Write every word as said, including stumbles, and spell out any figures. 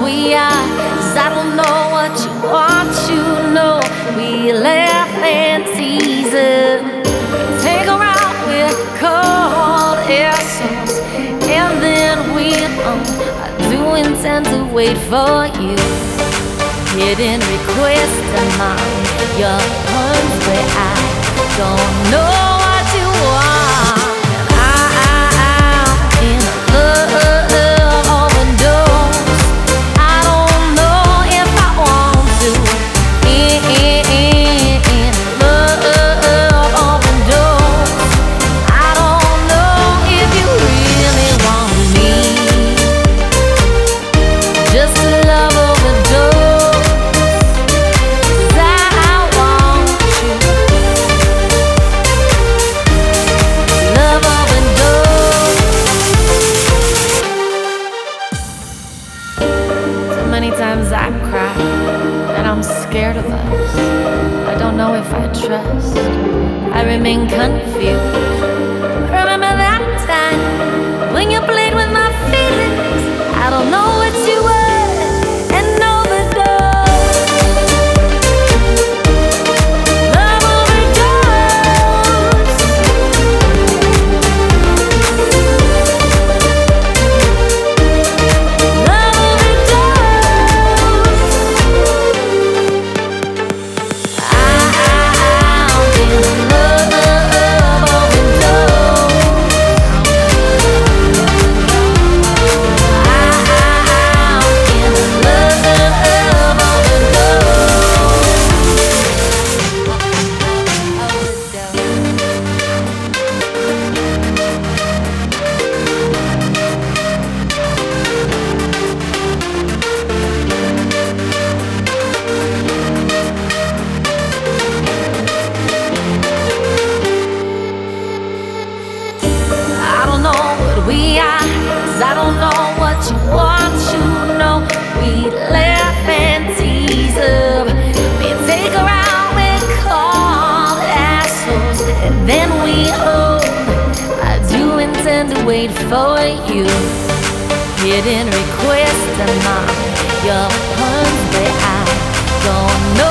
we are, 'cause I don't know what you want, you know. We laugh and tease it, take around with cold air songs, and then we um, I do intend to wait for you. Hidden request among your poems, but I don't know what you want. Many times I've cried, and I'm scared of us. I don't know if I trust. I remain confused. Remember that time when you played with my feelings? I don't know what you were and overdose. Love overdose. Love we are, 'cause I don't know what you want, you know. We laugh and tease up, we take around, we call assholes, and then we hold. I do intend to wait for you. Hidden request among your puns, but I don't know